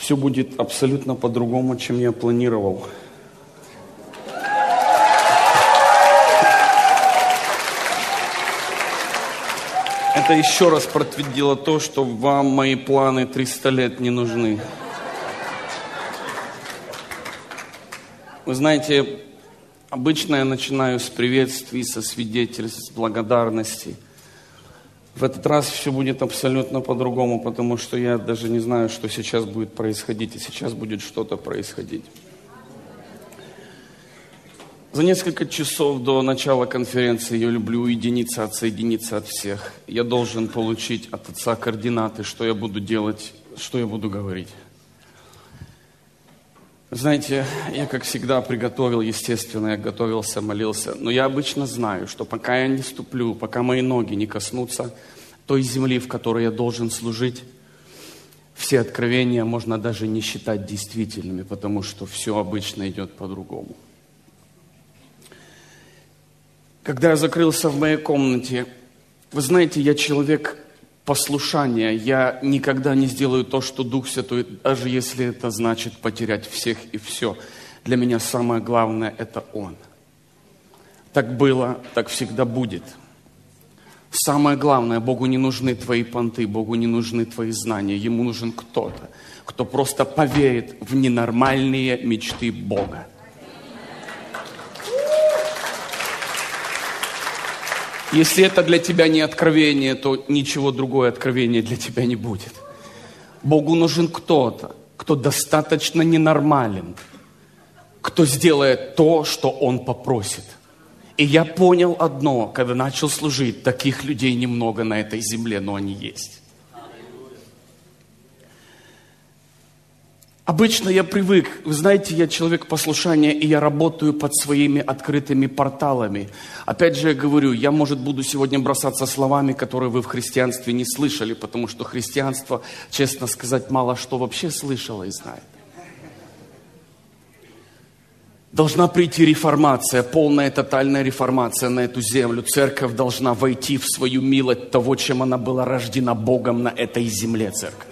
все будет абсолютно по-другому, чем я планировал. Это еще раз подтвердило то, что вам мои планы 300 лет не нужны. Вы знаете, обычно я начинаю с приветствий, со свидетельств, с благодарности. В этот раз все будет абсолютно по-другому, потому что я даже не знаю, что сейчас будет происходить, и сейчас будет что-то происходить. За несколько часов до начала конференции я люблю уединиться, отсоединиться от всех. Я должен получить от Отца координаты, что я буду делать, что я буду говорить. Знаете, я, как всегда, приготовил, естественно, я готовился, молился. Но я обычно знаю, что пока я не ступлю, пока мои ноги не коснутся той земли, в которой я должен служить, все откровения можно даже не считать действительными, потому что все обычно идет по-другому. Когда я закрылся в моей комнате, вы знаете, я человек послушания. Я никогда не сделаю то, что Дух Святой, даже если это значит потерять всех и все. Для меня самое главное – это Он. Так было, так всегда будет. Самое главное, Богу не нужны твои понты, Богу не нужны твои знания. Ему нужен кто-то, кто просто поверит в ненормальные мечты Бога. Если это для тебя не откровение, то ничего другое откровение для тебя не будет. Богу нужен кто-то, кто достаточно ненормален, кто сделает то, что Он попросит. И я понял одно, когда начал служить, таких людей немного на этой земле, но они есть. Обычно я привык, вы знаете, я человек послушания, и я работаю под своими открытыми порталами. Опять же я говорю, я, может, буду сегодня бросаться словами, которые вы в христианстве не слышали, потому что христианство, честно сказать, мало что вообще слышало и знает. Должна прийти реформация, полная тотальная реформация на эту землю. Церковь должна войти в свою милость того, чем она была рождена Богом на этой земле, церковь.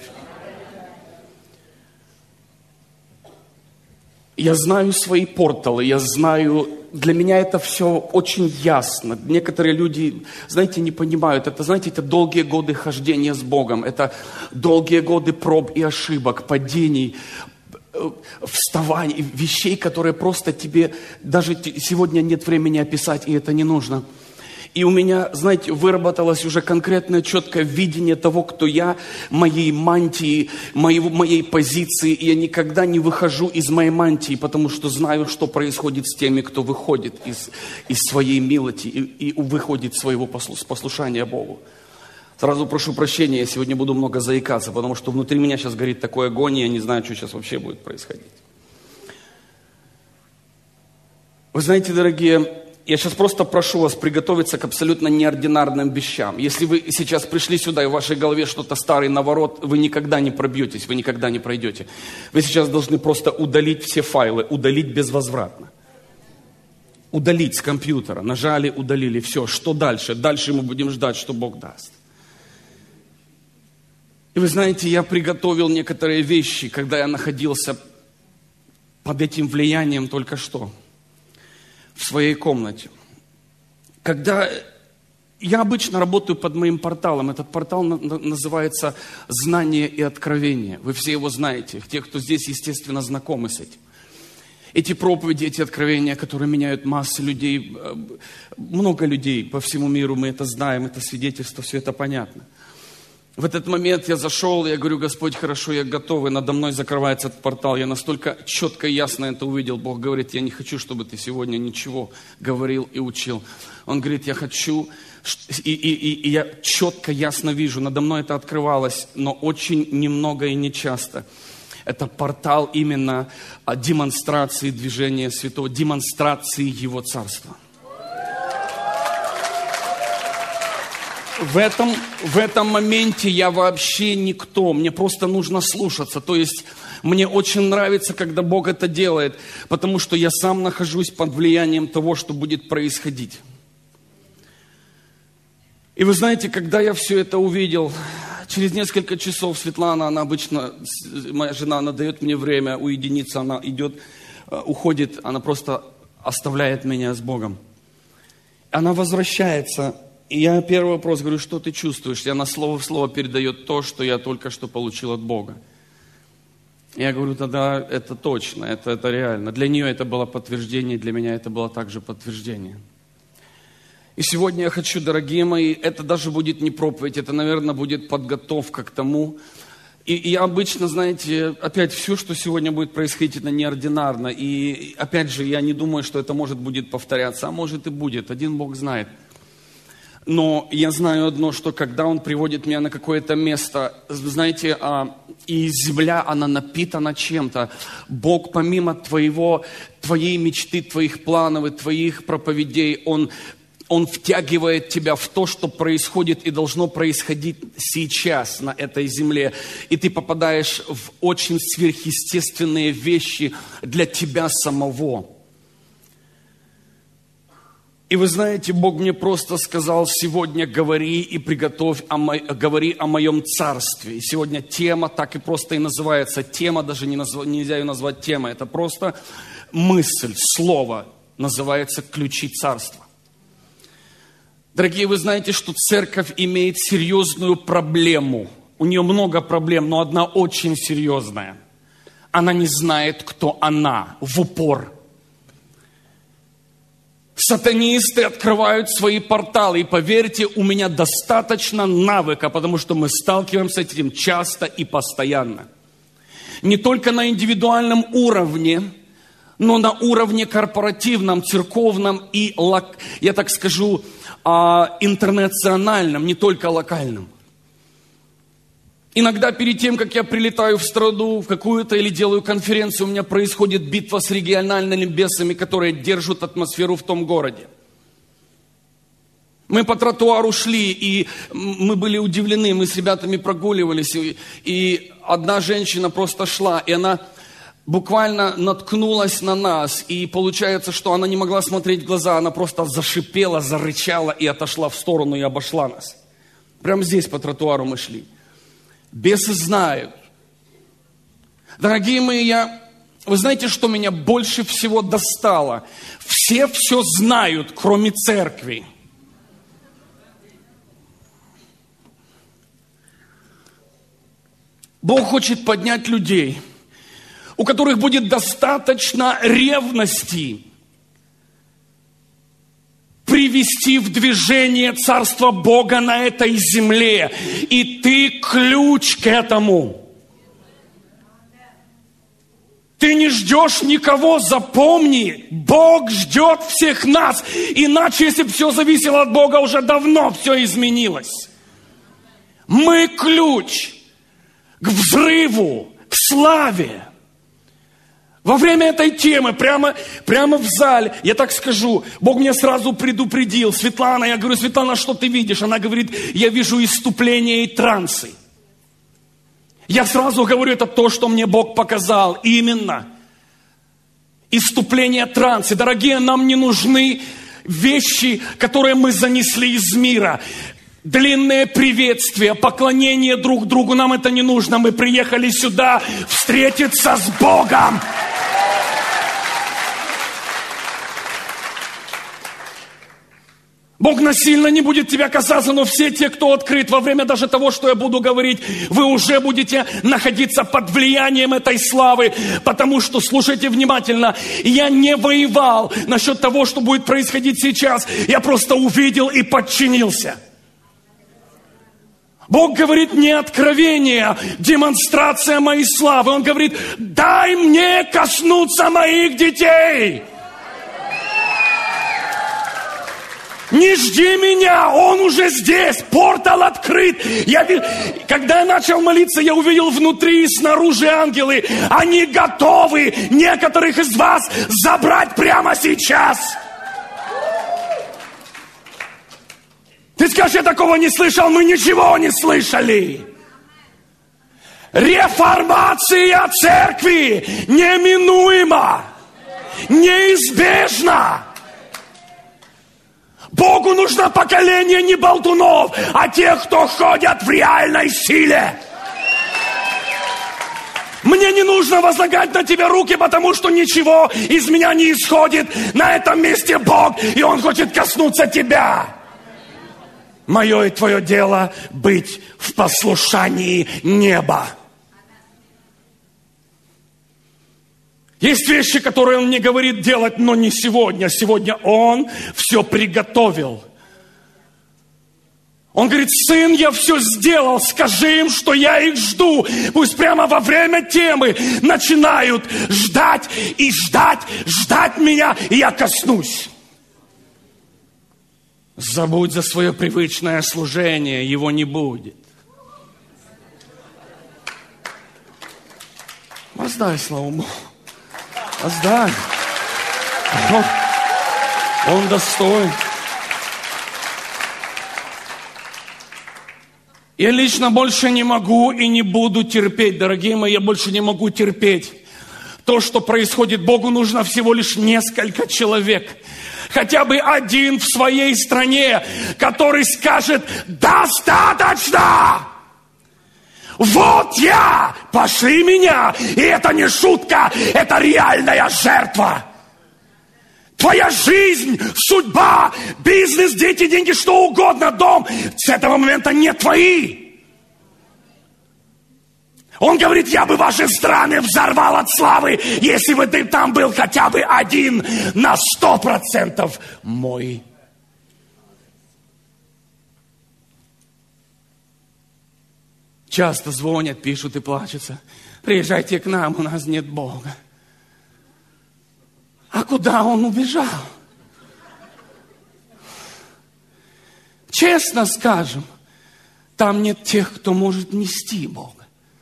Я знаю свои порталы, я знаю, для меня это все очень ясно. Некоторые люди, знаете, не понимают. Это, знаете, это долгие годы хождения с Богом. Это долгие годы проб и ошибок, падений, вставаний, вещей, которые просто тебе даже сегодня нет времени описать, и это не нужно. И у меня, знаете, выработалось уже конкретное, четкое видение того, кто я, моей мантии, моей позиции. И я никогда не выхожу из моей мантии, потому что знаю, что происходит с теми, кто выходит из своей милости и выходит из своего послушания Богу. Сразу прошу прощения, я сегодня буду много заикаться, потому что внутри меня сейчас горит такой огонь, и я не знаю, что сейчас вообще будет происходить. Вы знаете, дорогие, я сейчас просто прошу вас приготовиться к абсолютно неординарным вещам. Если вы сейчас пришли сюда, и в вашей голове что-то старый наворот, вы никогда не пробьетесь, вы никогда не пройдете. Вы сейчас должны просто удалить все файлы, удалить безвозвратно. Удалить с компьютера. Нажали, удалили, все. Что дальше? Дальше мы будем ждать, что Бог даст. И вы знаете, я приготовил некоторые вещи, когда я находился под этим влиянием только что. В своей комнате. Когда я обычно работаю под моим порталом, этот портал называется «Знание и откровение». Вы все его знаете, те, кто здесь, естественно, знакомы с этим. Эти проповеди, эти откровения, которые меняют массы людей, много людей по всему миру, мы это знаем, это свидетельство, все это понятно. В этот момент я зашел, я говорю: Господь, хорошо, я готов, и надо мной закрывается этот портал. Я настолько четко и ясно это увидел. Бог говорит: я не хочу, чтобы ты сегодня ничего говорил и учил. Он говорит: я хочу, и я четко, ясно вижу, надо мной это открывалось, но очень немного и нечасто. Это портал именно демонстрации движения Святого, демонстрации Его Царства. В этом моменте я вообще никто, мне просто нужно слушаться. То есть мне очень нравится, когда Бог это делает, потому что я сам нахожусь под влиянием того, что будет происходить. И вы знаете, когда я все это увидел, Через несколько часов Светлана, она обычно, моя жена, она дает мне время уединиться, она идет, уходит, она просто оставляет меня с Богом. Она возвращается, и я первый вопрос говорю, что ты чувствуешь? И она слово в слово передает то, что я только что получил от Бога. Я говорю, тогда это точно, это реально. Для нее это было подтверждение, для меня это было также подтверждение. И сегодня я хочу, дорогие мои, это даже будет не проповедь, это, наверное, будет подготовка к тому. И я обычно, знаете, опять все, что сегодня будет происходить, это неординарно. И опять же, я не думаю, что это может будет повторяться, а может и будет, один Бог знает. Но я знаю одно, что когда Он приводит меня на какое-то место, знаете, и земля, она напитана чем-то. Бог помимо твоей мечты, твоих планов и твоих проповедей, Он втягивает тебя в то, что происходит и должно происходить сейчас на этой земле. И ты попадаешь в очень сверхъестественные вещи для тебя самого. И вы знаете, Бог мне просто сказал сегодня: говори и приготовь, говори о моем царстве. И сегодня тема так и просто и называется. Тема даже нельзя ее назвать темой. Это просто мысль, слово. Называется «Ключи царства». Дорогие, вы знаете, что церковь имеет серьезную проблему. У нее много проблем, но одна очень серьезная. Она не знает, кто она в упор. Сатанисты открывают свои порталы. И поверьте, у меня достаточно навыка, потому что мы сталкиваемся с этим часто и постоянно. Не только на индивидуальном уровне, но на уровне корпоративном, церковном и, я так скажу, интернациональном, не только локальном. Иногда перед тем, как я прилетаю в страну, в какую-то или делаю конференцию, у меня происходит битва с региональными бесами, которые держат атмосферу в том городе. Мы по тротуару шли, и мы были удивлены, мы с ребятами прогуливались, и одна женщина просто шла, и она буквально наткнулась на нас, и получается, что она не могла смотреть в глаза, она просто зашипела, зарычала и отошла в сторону и обошла нас. Прямо здесь по тротуару мы шли. Бесы знают. Дорогие мои, вы знаете, что меня больше всего достало? Все знают, кроме церкви. Бог хочет поднять людей, у которых будет достаточно ревности привести в движение Царство Бога на этой земле. И ты ключ к этому. Ты не ждешь никого, запомни. Бог ждет всех нас. Иначе, если бы все зависело от Бога, уже давно все изменилось. Мы ключ к взрыву, к славе. Во время этой темы, прямо в зале, я так скажу, Бог меня сразу предупредил: Светлана, я говорю: Светлана, что ты видишь? Она говорит: я вижу исступление и трансы. Я сразу говорю, это то, что мне Бог показал. Именно. Исступление, трансы. Дорогие, нам не нужны вещи, которые мы занесли из мира. Длинные приветствия, поклонение друг другу, нам это не нужно. Мы приехали сюда встретиться с Богом. Бог насильно не будет тебя касаться, но все те, кто открыт, во время даже того, что я буду говорить, вы уже будете находиться под влиянием этой славы, потому что, слушайте внимательно, я не воевал насчет того, что будет происходить сейчас, я просто увидел и подчинился. Бог говорит: не откровение, демонстрация моей славы. Он говорит: дай мне коснуться моих детей. Не жди меня, Он уже здесь, портал открыт. Когда я начал молиться, я увидел внутри и снаружи ангелы. Они готовы некоторых из вас забрать прямо сейчас. Ты скажешь: я такого не слышал. Мы ничего не слышали. Реформация церкви неминуема, неизбежна. Богу нужно поколение не болтунов, а тех, кто ходят в реальной силе. Мне не нужно возлагать на тебя руки, потому что ничего из меня не исходит. На этом месте Бог, и Он хочет коснуться тебя. Мое и твое дело быть в послушании неба. Есть вещи, которые Он мне говорит делать, но не сегодня. Сегодня Он все приготовил. Он говорит: сын, я все сделал, скажи им, что я их жду. Пусть прямо во время темы начинают ждать и ждать, ждать меня, и я коснусь. Забудь за свое привычное служение, его не будет. Воздай славу Богу. Воздай. Он достоин. Я лично больше не могу и не буду терпеть, дорогие мои, я больше не могу терпеть. То, что происходит, Богу нужно всего лишь несколько человек. Хотя бы один в своей стране, который скажет: достаточно! Вот я! Пошли меня! И это не шутка, это реальная жертва. Твоя жизнь, судьба, бизнес, дети, деньги, что угодно, дом, с этого момента не твои. Он говорит: я бы ваши страны взорвал от славы, если бы ты там был хотя бы один на 100% мой. Часто звонят, пишут и плачутся: приезжайте к нам, у нас нет Бога. А куда он убежал? Честно скажем, там нет тех, кто может нести Бога.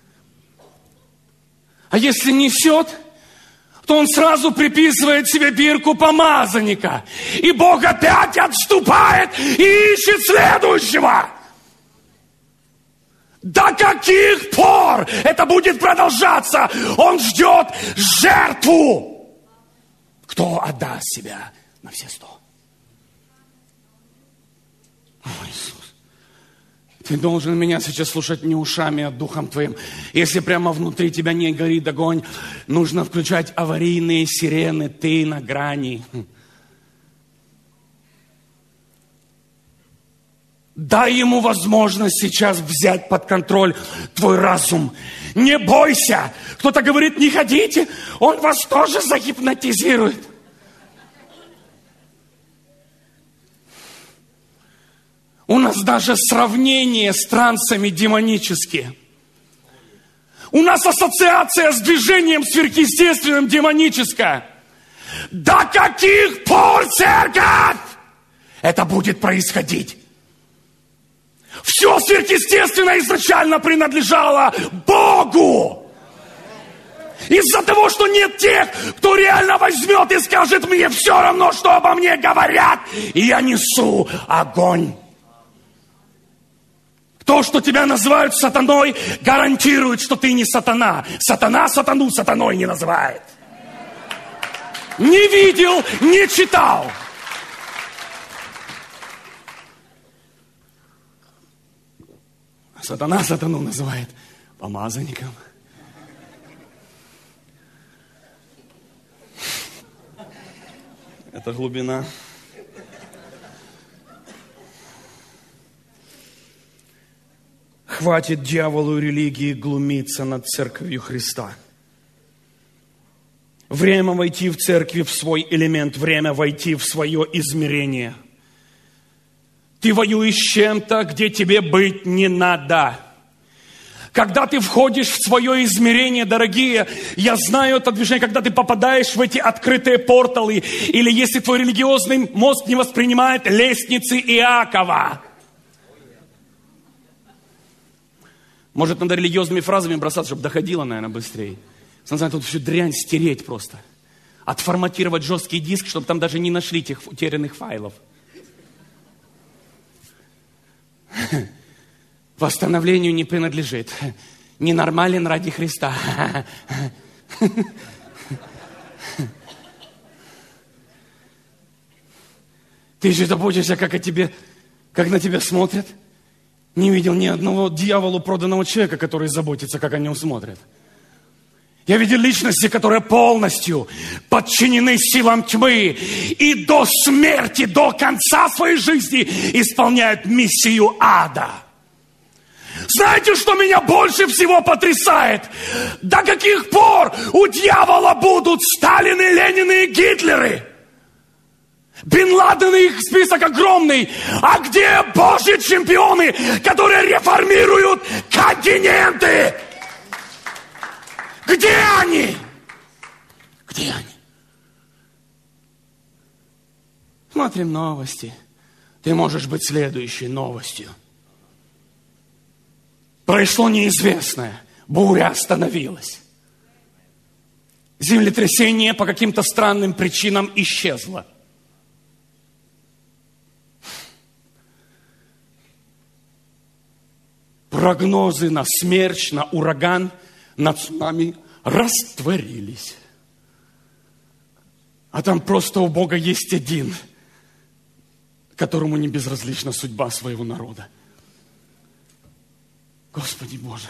А если несет, то он сразу приписывает себе бирку помазанника. И Бог опять отступает и ищет следующего. До каких пор это будет продолжаться? Он ждет жертву. Кто отдаст себя на все 100? О, Иисус, ты должен меня сейчас слушать не ушами, а духом твоим. Если прямо внутри тебя не горит огонь, нужно включать аварийные сирены, ты на грани. Дай ему возможность сейчас взять под контроль твой разум. Не бойся. Кто-то говорит: не ходите. Он вас тоже загипнотизирует. У нас даже сравнение с трансами демонические. У нас ассоциация с движением сверхъестественным демоническая. До каких пор, церковь, это будет происходить? Все сверхъестественное изначально принадлежало Богу. Из-за того, что нет тех, кто реально возьмет и скажет: мне все равно, что обо мне говорят, и я несу огонь. То, что тебя называют сатаной, гарантирует, что ты не сатана. Сатана сатану сатаной не называет. Не видел, не читал. Сатана сатану называет помазанником. Это глубина. Хватит дьяволу и религии глумиться над церковью Христа. Время войти в церкви в свой элемент, время войти в свое измерение. Ты воюешь с чем-то, где тебе быть не надо. Когда ты входишь в свое измерение, дорогие, я знаю это движение, когда ты попадаешь в эти открытые порталы, или если твой религиозный мозг не воспринимает лестницы Иакова. Может, надо религиозными фразами бросаться, чтобы доходило, наверное, быстрее. Надо тут всю дрянь стереть просто. Отформатировать жесткий диск, чтобы там даже не нашли тех утерянных файлов. Восстановлению не принадлежит. Ненормален ради Христа. Ты же заботишься, как на тебя смотрят. Не видел ни одного дьяволу проданного человека, который заботится, как о нем смотрят. Я видел личности, которые полностью подчинены силам тьмы и до смерти, до конца своей жизни исполняют миссию ада. Знаете, что меня больше всего потрясает? До каких пор у дьявола будут Сталины, Ленины и Гитлеры? Бен Ладен, их список огромный. А где Божьи чемпионы, которые реформируют континенты? Где они? Где они? Смотрим новости. Ты можешь быть следующей новостью. Произошло неизвестное. Буря остановилась. Землетрясение по каким-то странным причинам исчезло. Прогнозы на смерч, на ураган, на цунами растворились. А там просто у Бога есть один, которому не безразлична судьба своего народа. Господи Боже,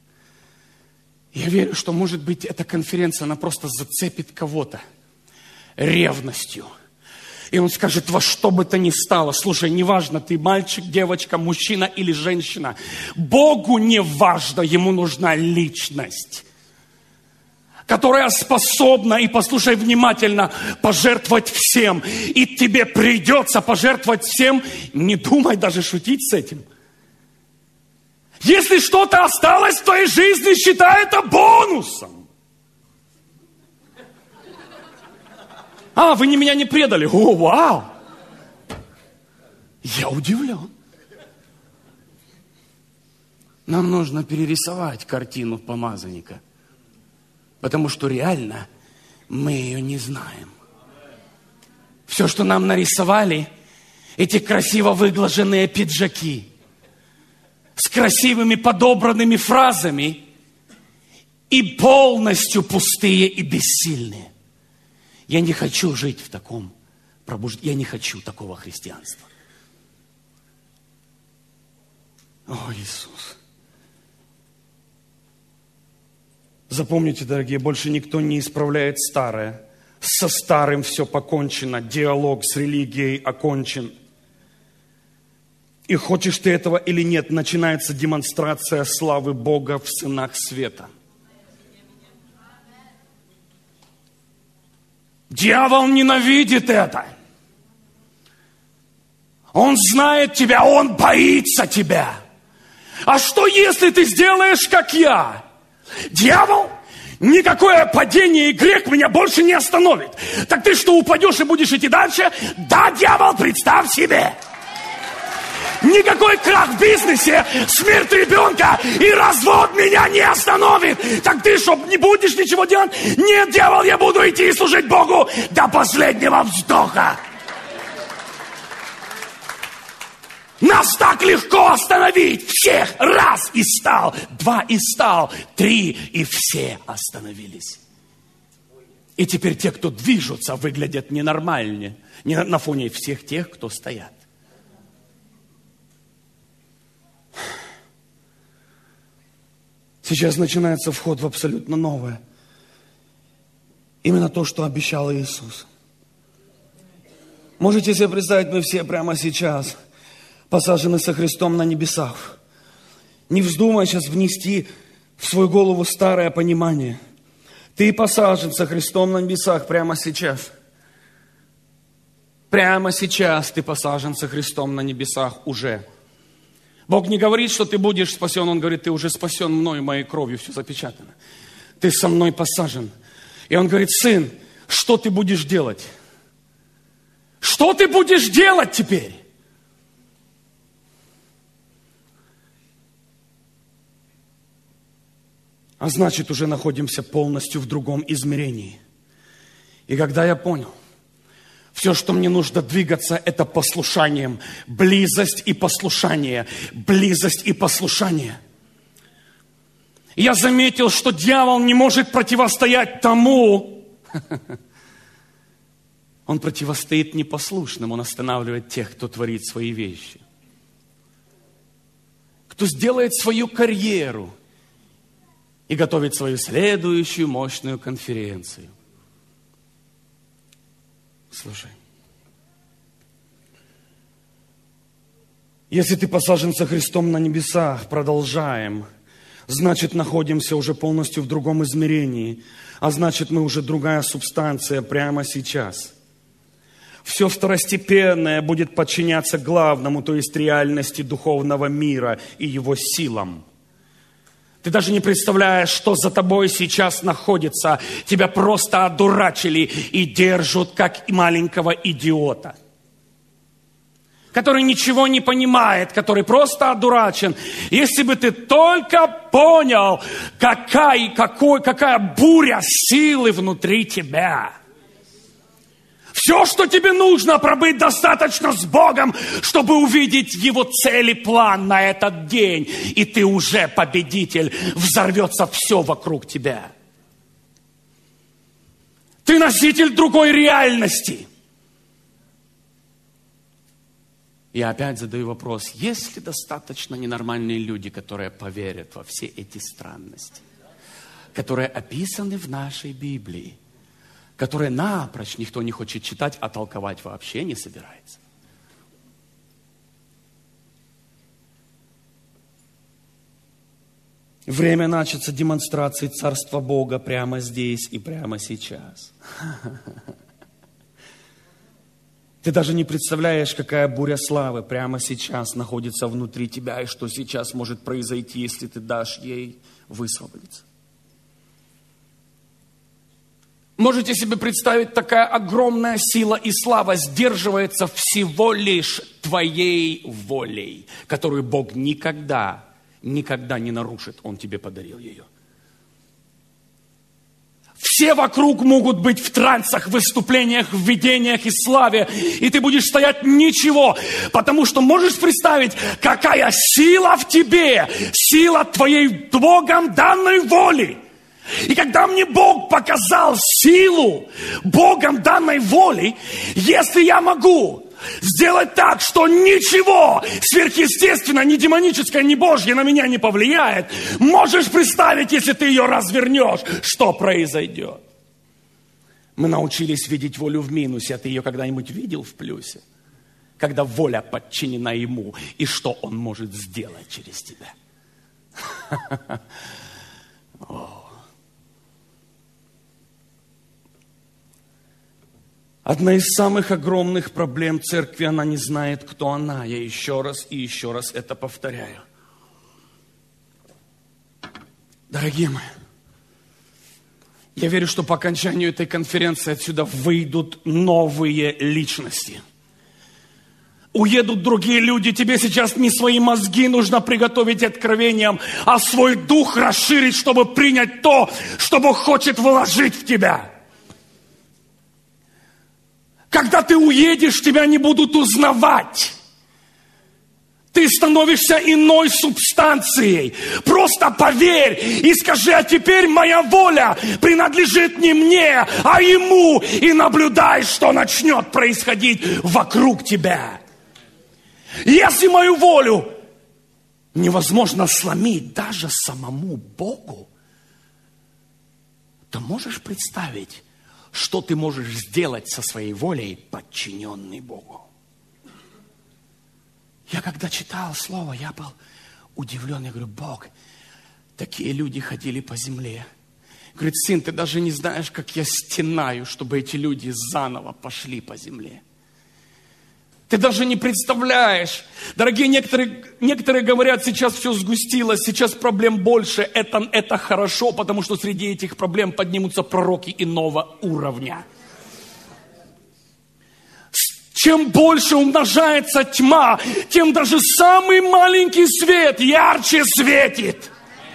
я верю, что, может быть, эта конференция, она просто зацепит кого-то ревностью. И он скажет: во что бы то ни стало, слушай, неважно, ты мальчик, девочка, мужчина или женщина, Богу не важно, ему нужна личность, которая способна, и послушай внимательно, пожертвовать всем. И тебе придется пожертвовать всем, не думай даже шутить с этим. Если что-то осталось в твоей жизни, считай это бонусом. А, вы меня не предали. О, вау! Я удивлен. Нам нужно перерисовать картину помазанника. Потому что реально мы ее не знаем. Все, что нам нарисовали, эти красиво выглаженные пиджаки с красивыми подобранными фразами и полностью пустые и бессильные. Я не хочу жить в таком пробуждении. Я не хочу такого христианства. О, Иисус. Запомните, дорогие, больше никто не исправляет старое. Со старым все покончено. Диалог с религией окончен. И хочешь ты этого или нет, начинается демонстрация славы Бога в сынах света. Дьявол ненавидит это. Он знает тебя, он боится тебя. А что, если ты сделаешь, как я? Дьявол, никакое падение и грех меня больше не остановит. Так ты что, упадешь и будешь идти дальше? Да, дьявол, представь себе. Никакой крах в бизнесе, смерть ребенка и развод меня не остановит. Так ты что, не будешь ничего делать? Нет, дьявол, я буду идти и служить Богу до последнего вздоха. Нас так легко остановить. Всех раз и стал, два и стал, три и все остановились. И теперь те, кто движутся, выглядят ненормальнее на фоне всех тех, кто стоят. Сейчас начинается вход в абсолютно новое. Именно то, что обещал Иисус. Можете себе представить, мы все прямо сейчас посажены со Христом на небесах. Не вздумай сейчас внести в свою голову старое понимание. Ты посажен со Христом на небесах прямо сейчас. Прямо сейчас ты посажен со Христом на небесах уже. Бог не говорит, что ты будешь спасен. Он говорит, ты уже спасен мной, моей кровью, все запечатано. Ты со мной посажен. И он говорит, сын, что ты будешь делать? Что ты будешь делать теперь? А значит, уже находимся полностью в другом измерении. И когда я понял, все, что мне нужно двигаться, это послушанием. Близость и послушание. Близость и послушание. Я заметил, что дьявол не может противостоять тому. Он противостоит непослушным, он останавливает тех, кто творит свои вещи. Кто сделает свою карьеру и готовит свою следующую мощную конференцию. Слушай, если ты посажен со Христом на небесах, продолжаем, значит, находимся уже полностью в другом измерении, а значит, мы уже другая субстанция прямо сейчас. Все второстепенное будет подчиняться главному, то есть реальности духовного мира и его силам. Ты даже не представляешь, что за тобой сейчас находится. Тебя просто одурачили и держат, как маленького идиота, который ничего не понимает, который просто одурачен. Если бы ты только понял, какая буря силы внутри тебя. Все, что тебе нужно, пробыть достаточно с Богом, чтобы увидеть Его цель и план на этот день. И ты уже победитель, взорвется все вокруг тебя. Ты носитель другой реальности. Я опять задаю вопрос, есть ли достаточно ненормальные люди, которые поверят во все эти странности, которые описаны в нашей Библии, которые напрочь никто не хочет читать, а толковать вообще не собирается. Время начаться демонстрации Царства Бога прямо здесь и прямо сейчас. Ты даже не представляешь, какая буря славы прямо сейчас находится внутри тебя, и что сейчас может произойти, если ты дашь ей высвободиться. Можете себе представить, такая огромная сила и слава сдерживается всего лишь твоей волей, которую Бог никогда не нарушит. Он тебе подарил ее. Все вокруг могут быть в трансах, выступлениях, в видениях и славе, и ты будешь стоять ничего, потому что можешь представить, какая сила в тебе, сила твоей Богом данной воли. И когда мне Бог показал силу Богом данной воли, если я могу сделать так, что ничего сверхъестественное, ни демоническое, ни Божье на меня не повлияет, можешь представить, если ты ее развернешь, что произойдет. Мы научились видеть волю в минусе, а ты ее когда-нибудь видел в плюсе? Когда воля подчинена Ему, и что Он может сделать через тебя? Одна из самых огромных проблем церкви, она не знает, кто она. Я еще раз и еще раз это повторяю. Дорогие мои, я верю, что по окончанию этой конференции отсюда выйдут новые личности. Уедут другие люди. Тебе сейчас не свои мозги нужно приготовить откровением, а свой дух расширить, чтобы принять то, что Бог хочет вложить в тебя. Когда ты уедешь, тебя не будут узнавать. Ты становишься иной субстанцией. Просто поверь и скажи, а теперь моя воля принадлежит не мне, а Ему. И наблюдай, что начнет происходить вокруг тебя. Если мою волю невозможно сломить даже самому Богу, то можешь представить, что ты можешь сделать со своей волей, подчиненной Богу. Я когда читал Слово, я был удивлен. Я говорю, Бог, такие люди ходили по земле. Говорит, сын, ты даже не знаешь, как я стенаю, чтобы эти люди заново пошли по земле. Ты даже не представляешь. Дорогие, некоторые говорят, сейчас все сгустилось, сейчас проблем больше. Это хорошо, потому что среди этих проблем поднимутся пророки иного уровня. Чем больше умножается тьма, тем даже самый маленький свет ярче светит.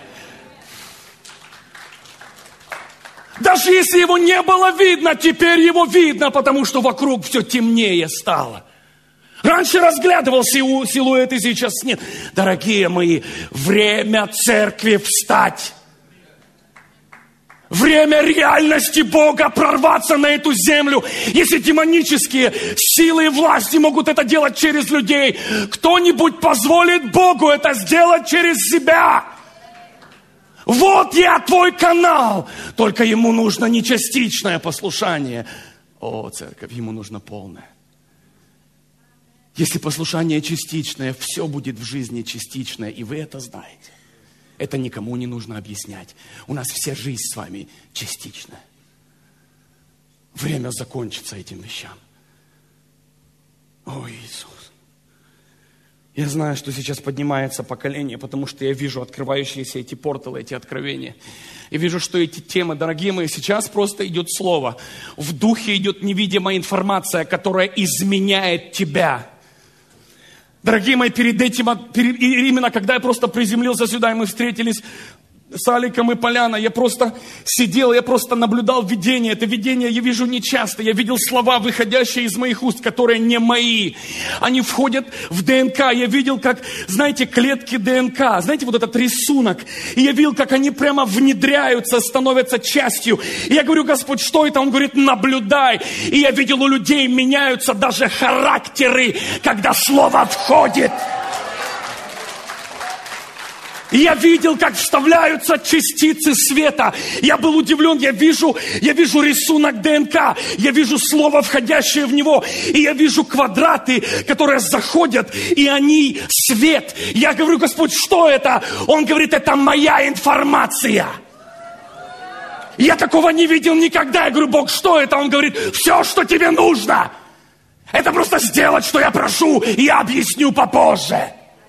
Даже если его не было видно, теперь его видно, потому что вокруг все темнее стало. Раньше разглядывал силуэты, сейчас нет. Дорогие мои, время церкви встать. Время реальности Бога прорваться на эту землю. Если демонические силы и власти могут это делать через людей, кто-нибудь позволит Богу это сделать через себя. Вот я, твой канал. Только ему нужно не частичное послушание. О, церковь, ему нужно полное. Если послушание частичное, все будет в жизни частичное, и вы это знаете. Это никому не нужно объяснять. У нас вся жизнь с вами частичная. Время закончится этим вещам. О, Иисус. Я знаю, что сейчас поднимается поколение, потому что я вижу открывающиеся эти порталы, эти откровения. Я вижу, что эти темы, дорогие мои, сейчас просто идет слово. В духе идет невидимая информация, которая изменяет тебя. Дорогие мои, перед этим, именно когда я просто приземлился сюда, и мы встретились с Аликом и Поляной, я просто сидел, я просто наблюдал видение. Это видение я вижу нечасто. Я видел слова, выходящие из моих уст, которые не мои. Они входят в ДНК. Я видел, как, знаете, клетки ДНК. Знаете, вот этот рисунок. И я видел, как они прямо внедряются, становятся частью. И я говорю: Господь, что это? Он говорит: наблюдай. И я видел, у людей меняются даже характеры, когда слово входит. И я видел, как вставляются частицы света. Я был удивлен, я вижу рисунок ДНК, я вижу слово, входящее в него, и я вижу квадраты, которые заходят, и они свет. Я говорю: Господь, что это? Он говорит: это моя информация. Я такого не видел никогда. Я говорю: Бог, что это? Он говорит: все, что тебе нужно. Это просто сделать, что я прошу, и я объясню попозже.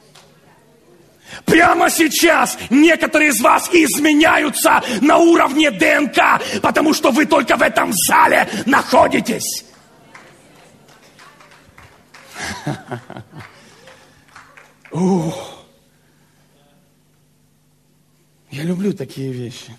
Прямо сейчас некоторые из вас изменяются на уровне ДНК, потому что вы только в этом зале находитесь. Я люблю такие вещи.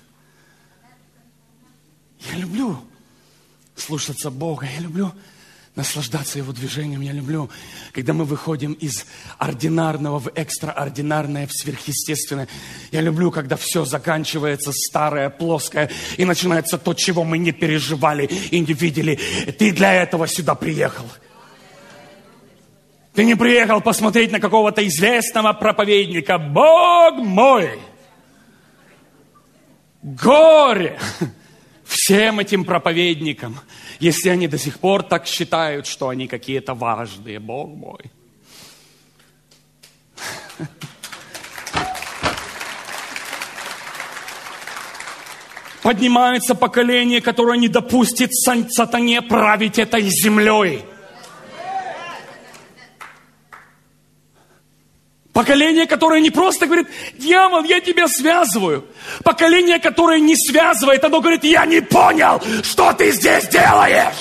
Я люблю слушаться Бога. Я люблю наслаждаться Его движением. Я люблю, когда мы выходим из ординарного в экстраординарное, в сверхъестественное. Я люблю, когда все заканчивается старое, плоское, и начинается то, чего мы не переживали и не видели. Ты для этого сюда приехал. Ты не приехал посмотреть на какого-то известного проповедника. Бог мой! Горе всем этим проповедникам, если они до сих пор так считают, что они какие-то важные. Бог мой. Поднимается поколение, которое не допустит сатане править этой землей. Поколение, которое не просто говорит: дьявол, я тебя связываю. Поколение, которое не связывает, оно говорит: я не понял, что ты здесь делаешь.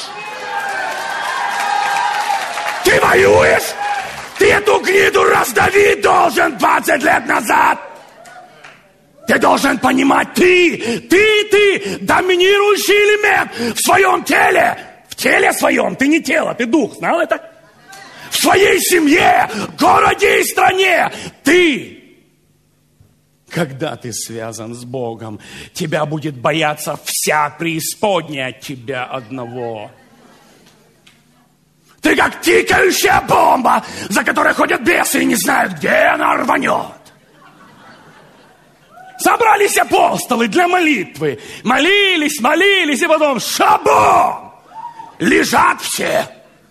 Ты воюешь? Ты эту гниду раздавить должен 20 лет назад. Ты должен понимать, ты доминирующий элемент в своем теле. В теле своем, ты не тело, ты дух, знал это? В своей семье, городе и стране. Ты, когда ты связан с Богом, тебя будет бояться вся преисподняя от тебя одного. Ты как тикающая бомба, за которой ходят бесы и не знают, где она рванет. Собрались апостолы для молитвы. Молились, и потом шабом! Лежат все.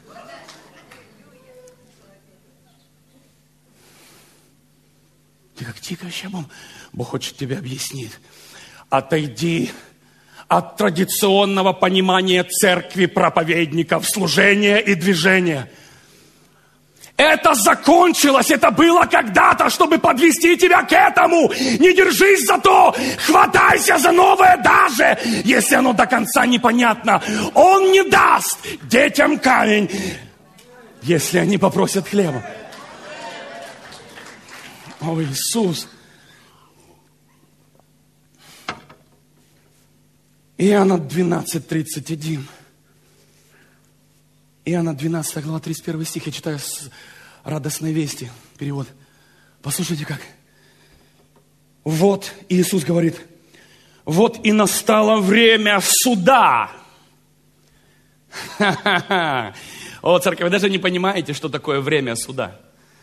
Ты как тикающая бомба. Бог хочет тебе объяснить. Отойди от традиционного понимания церкви, проповедников, служения и движения. Это закончилось, это было когда-то, чтобы подвести тебя к этому. Не держись за то, хватайся за новое, даже если оно до конца непонятно. Он не даст детям камень, если они попросят хлеба. О, Иисус! Иоанна 12:31. Иоанна 12, глава 31 стих. Я читаю с радостной вести. Перевод. Послушайте как. Вот Иисус говорит: Вот и настало время суда. Ха-ха-ха. О, церковь, вы даже не понимаете, что такое время суда.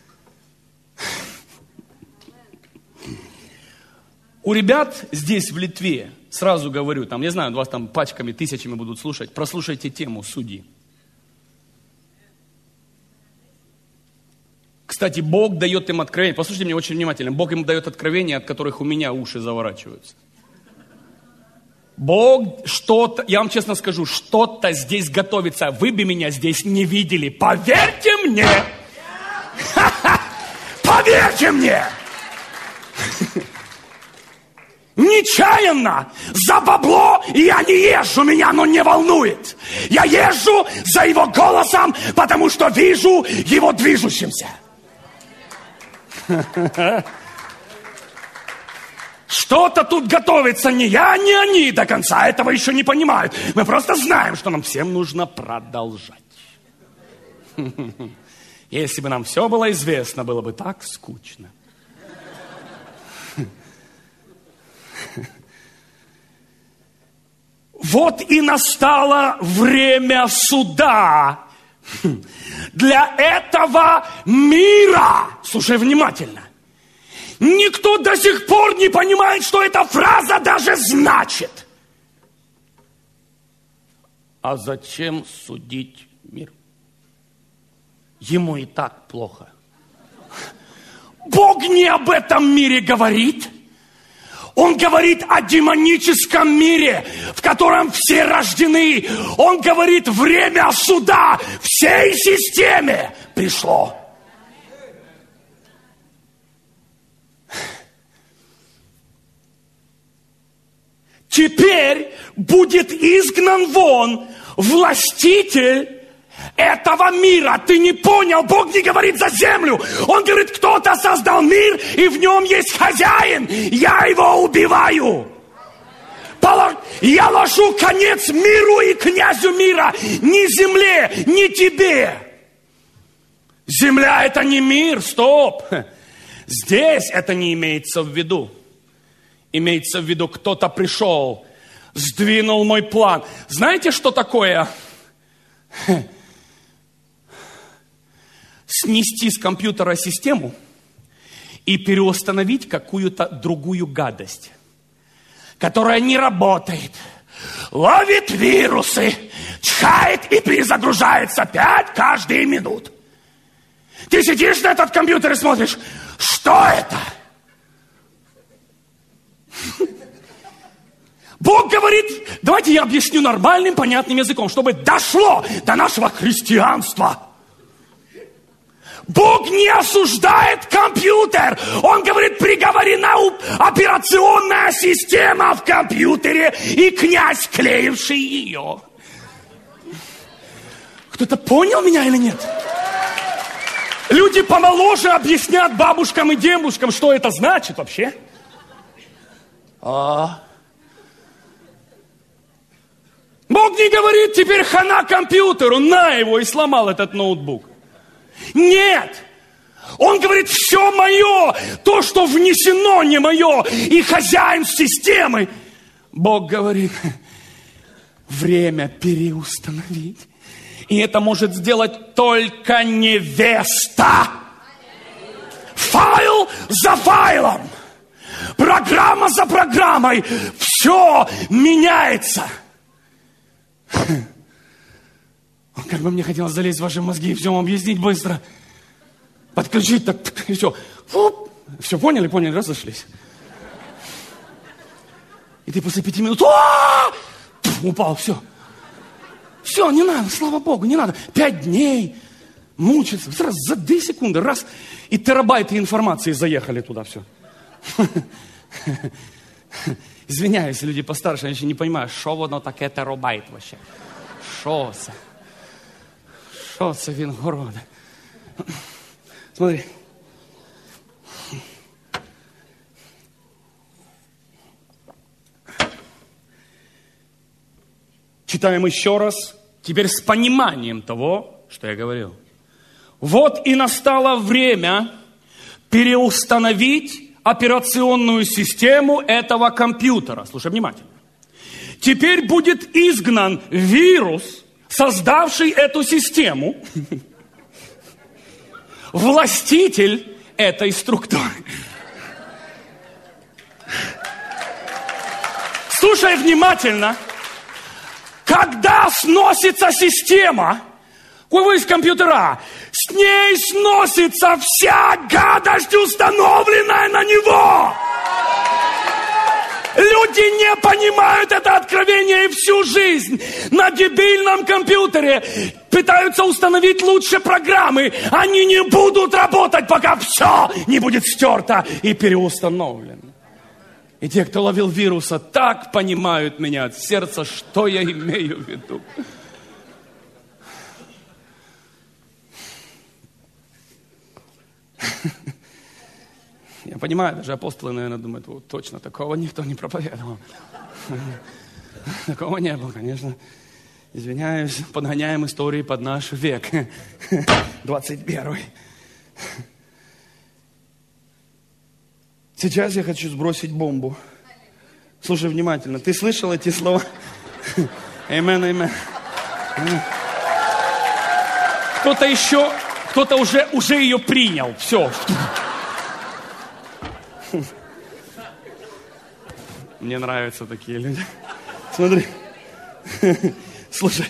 У ребят здесь, в Литве, сразу говорю, там, я знаю, вас там пачками, тысячами будут слушать, прослушайте тему судьи. Кстати, Бог дает им откровение. Послушайте меня очень внимательно. Бог им дает откровения, от которых у меня уши заворачиваются. Бог что-то, я вам честно скажу, что-то здесь готовится. Вы бы меня здесь не видели. Поверьте мне. Поверьте мне. Нечаянно за бабло я не езжу, меня оно не волнует. Я езжу за его голосом, потому что вижу его движущимся. Что-то тут готовится, не я, не они до конца этого еще не понимают. Мы просто знаем, что нам всем нужно продолжать. Если бы нам все было известно, было бы так скучно. Вот и настало время суда для этого мира. Слушай внимательно. Никто до сих пор не понимает, что эта фраза даже значит. А зачем судить мир? Ему и так плохо. Бог не об этом мире говорит. Он говорит о демоническом мире, в котором все рождены. Он говорит, время суда всей системе пришло. Теперь будет изгнан вон властитель этого мира. Ты не понял, Бог не говорит за землю. Он говорит, кто-то создал мир, и в нем есть хозяин. Я его убиваю. Я ложу конец миру и князю мира. Ни земле, ни тебе. Земля это не мир, стоп. Здесь это не имеется в виду. Имеется в виду, кто-то пришел, сдвинул мой план. Знаете, что такое? Снести с компьютера систему и переустановить какую-то другую гадость, которая не работает, ловит вирусы, чихает и перезагружается 5 каждые минут. Ты сидишь на этот компьютер и смотришь, что это? Бог говорит, давайте я объясню нормальным, понятным языком, чтобы дошло до нашего христианства. Бог не осуждает компьютер. Он говорит, приговорена операционная система в компьютере и князь, клеивший ее. Кто-то понял меня или нет? Люди помоложе объяснят бабушкам и дедушкам, что это значит вообще. Бог не говорит, теперь хана компьютеру, на его, и сломал этот ноутбук. Нет! Он говорит, все мое, то, что внесено, не мое, и хозяин системы. Бог говорит, время переустановить. И это может сделать только невеста. Файл за файлом. Программа за программой. Все меняется. Как бы мне хотелось залезть в ваши мозги и все вам объяснить быстро. Подключить так, и все. Все поняли, разошлись. И ты после 5 минут упал, все. Все, не надо, слава Богу, не надо. 5 дней мучиться. Сразу за 2 секунды, раз, и терабайты информации заехали туда, все. Извиняюсь, люди постарше, они еще не понимают, что воно таке терабайт вообще. Що це? Що це він город? Смотри. Читаем еще раз, теперь с пониманием того, что я говорил. Вот и настало время переустановить операционную систему этого компьютера. Слушай внимательно. Теперь будет изгнан вирус, создавший эту систему, властитель этой структуры. Слушай внимательно. Когда сносится система, у кого есть компьютера, с ней сносится вся гадость, установленная на него. Люди не понимают это откровение и всю жизнь на дебильном компьютере пытаются установить лучше программы. Они не будут работать, пока все не будет стерто и переустановлено. И те, кто ловил вируса, так понимают меня от сердца, что я имею в виду. Я понимаю, даже апостолы, наверное, думают, вот точно, такого никто не проповедовал. Такого не было, конечно. Извиняюсь, подгоняем истории под наш век. 21-й. Сейчас я хочу сбросить бомбу. Слушай внимательно. Ты слышал эти слова? Амен, амен. Кто-то уже ее принял. Все. Мне нравятся такие люди. Смотри. Слушай.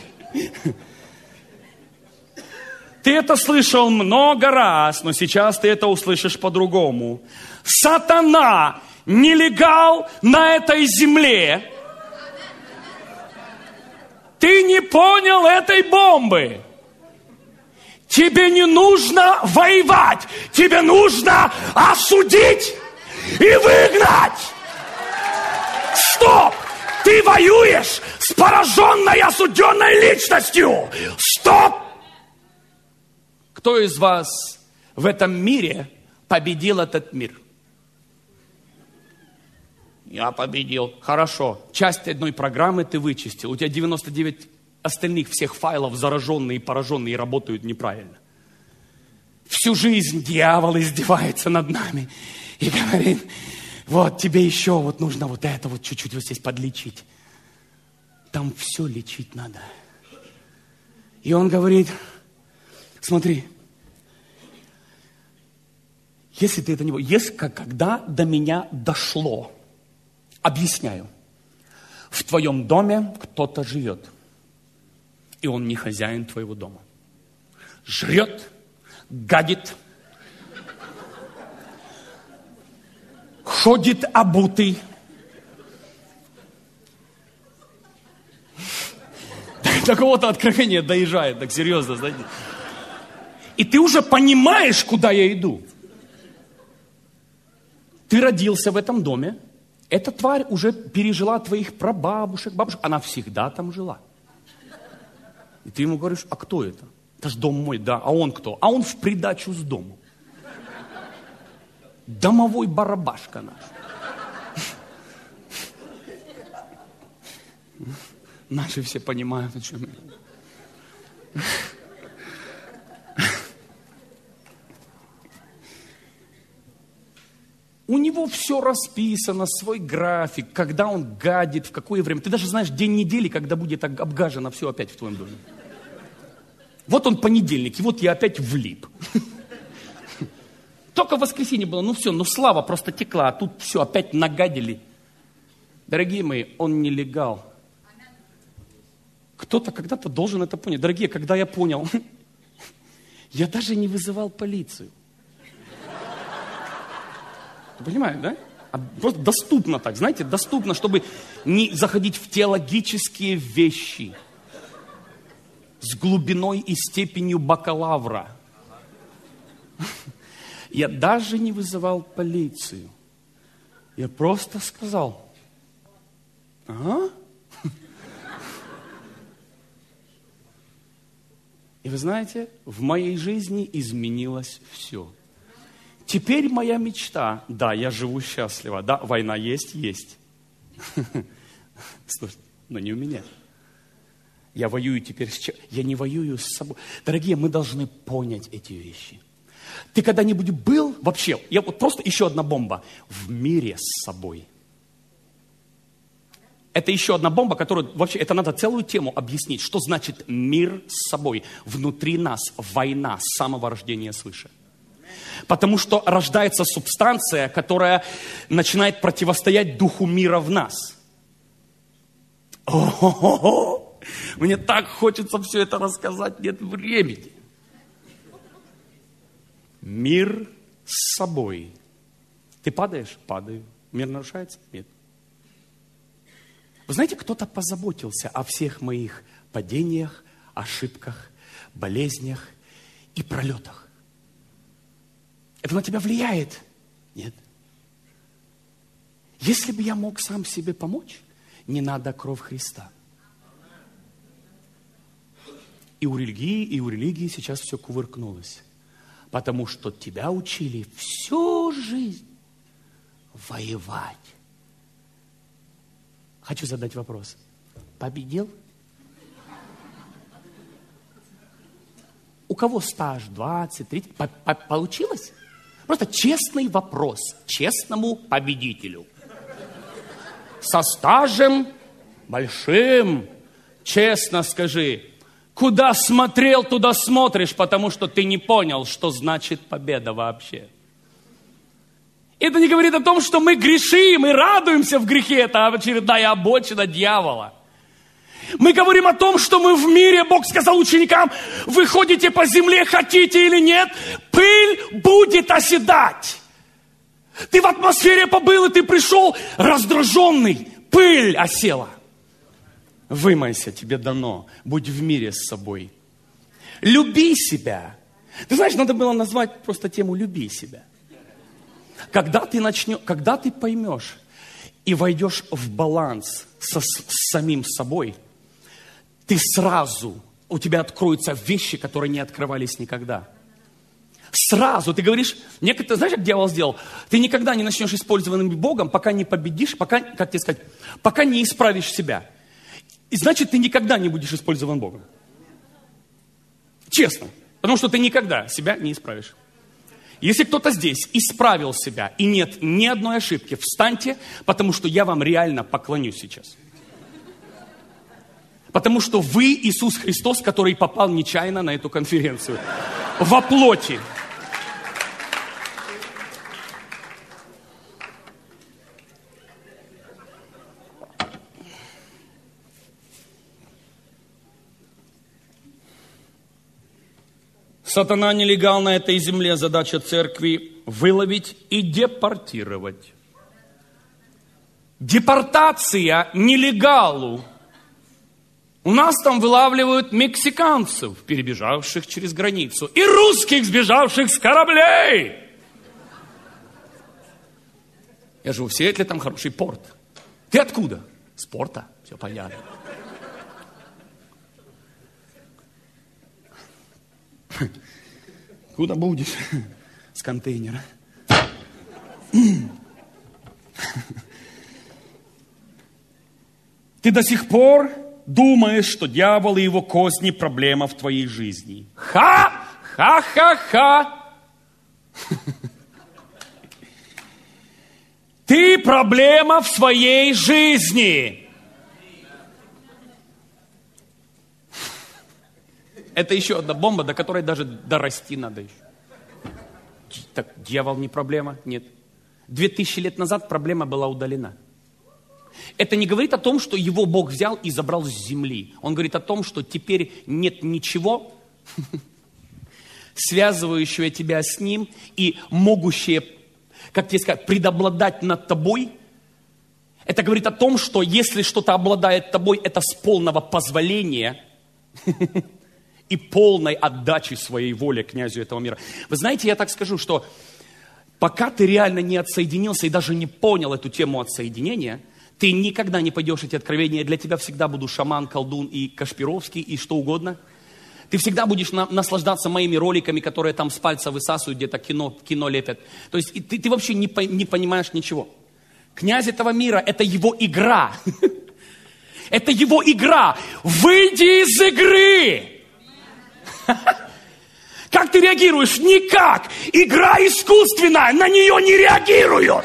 Ты это слышал много раз, но сейчас ты это услышишь по-другому. Сатана нелегал на этой земле. Ты не понял этой бомбы. Тебе не нужно воевать. Тебе нужно осудить и выгнать. Стоп! Ты воюешь с пораженной, осужденной личностью. Стоп! Кто из вас в этом мире победил этот мир? Я победил. Хорошо. Часть одной программы ты вычистил. У тебя 99 остальных всех файлов зараженные и пораженные работают неправильно. Всю жизнь дьявол издевается над нами и говорит, вот тебе еще вот нужно вот это вот чуть-чуть вот здесь подлечить. Там все лечить надо. И он говорит, смотри, если ты это не... Если когда до меня дошло, объясняю, в твоем доме кто-то живет, и он не хозяин твоего дома. Жрет, гадит, ходит обутый. До кого-то откровение доезжает, так серьезно, знаете. И ты уже понимаешь, куда я иду. Ты родился в этом доме. Эта тварь уже пережила твоих прабабушек, бабушек. Она всегда там жила. И ты ему говоришь, а кто это? Это же дом мой, да. А он кто? А он в придачу с дому. Домовой барабашка наш. Наши все понимают, о чем я. У него все расписано, свой график, когда он гадит, в какое время. Ты даже знаешь день недели, когда будет обгажено все опять в твоем доме. Вот он понедельник, и вот я опять влип. Только в воскресенье было, ну все, ну слава просто текла, а тут все, опять нагадили. Дорогие мои, он нелегал. Кто-то когда-то должен это понять. Дорогие, когда я понял, я даже не вызывал полицию. Понимаете, да? Просто доступно так, знаете, доступно, чтобы не заходить в теологические вещи с глубиной и степенью бакалавра. Я даже не вызывал полицию. Я просто сказал, ага. И вы знаете, в моей жизни изменилось все. Теперь моя мечта, да, я живу счастливо, да, война есть. Слушайте, но не у меня. Я воюю теперь с чем? Я не воюю с собой. Дорогие, мы должны понять эти вещи. Ты когда-нибудь был вообще, вот просто еще одна бомба, в мире с собой? Это еще одна бомба, которую вообще, это надо целую тему объяснить, что значит мир с собой. Внутри нас война с самого рождения свыше. Потому что рождается субстанция, которая начинает противостоять духу мира в нас. О-хо-хо-хо! Мне так хочется все это рассказать, нет времени. Мир с собой. Ты падаешь? Падаю. Мир нарушается? Нет. Вы знаете, кто-то позаботился о всех моих падениях, ошибках, болезнях и пролетах. Это на тебя влияет? Нет. Если бы я мог сам себе помочь, не надо кровь Христа. И у религии сейчас все кувыркнулось. Потому что тебя учили всю жизнь воевать. Хочу задать вопрос. Победил? У кого стаж 20, 30? Получилось? Просто честный вопрос честному победителю. Со стажем большим. Честно скажи, куда смотрел, туда смотришь, потому что ты не понял, что значит победа вообще. Это не говорит о том, что мы грешим и радуемся в грехе. Это очередная обочина дьявола. Мы говорим о том, что мы в мире. Бог сказал ученикам, вы ходите по земле, хотите или нет, пыль будет оседать. Ты в атмосфере побыл, и ты пришел раздраженный. Пыль осела. Вымойся, тебе дано. Будь в мире с собой. Люби себя. Ты знаешь, надо было назвать просто тему «люби себя». Когда ты поймешь и войдешь в баланс с самим собой, ты сразу, у тебя откроются вещи, которые не открывались никогда. Сразу ты говоришь, некоторые, знаешь, как дьявол сделал? Ты никогда не начнешь использованным Богом, пока не победишь, пока, как тебе сказать, пока не исправишь себя. И значит, ты никогда не будешь использован Богом. Честно. Потому что ты никогда себя не исправишь. Если кто-то здесь исправил себя, и нет ни одной ошибки, встаньте, потому что я вам реально поклонюсь сейчас. Потому что вы Иисус Христос, который попал нечаянно на эту конференцию. Во плоти. Сатана нелегал на этой земле, задача церкви выловить и депортировать. Депортация нелегалу. У нас там вылавливают мексиканцев, перебежавших через границу, и русских, сбежавших с кораблей. Я живу в Сиэтле, там хороший порт. Ты откуда? С порта. Все понятно. Куда будешь? С контейнера. Ты до сих пор думаешь, что дьявол и его козни проблема в твоей жизни. Ха-ха-ха-ха. Ты проблема в своей жизни. Это еще одна бомба, до которой даже дорасти надо еще. Так, дьявол не проблема? Нет. 2000 лет назад проблема была удалена. Это не говорит о том, что его Бог взял и забрал с земли. Он говорит о том, что теперь нет ничего, связывающего тебя с ним и могущее, как тебе сказать, предобладать над тобой. Это говорит о том, что если что-то обладает тобой, это с полного позволения и полной отдачи своей воле князю этого мира. Вы знаете, я так скажу, что пока ты реально не отсоединился и даже не понял эту тему отсоединения, ты никогда не пойдешь эти откровения. Для тебя всегда буду шаман, колдун и Кашпировский, и что угодно. Ты всегда будешь наслаждаться моими роликами, которые там с пальца высасывают, где-то кино лепят. То есть ты вообще не понимаешь ничего. Князь этого мира – это его игра. Это его игра. Выйди из игры. Как ты реагируешь? Никак. Игра искусственная, на нее не реагирует.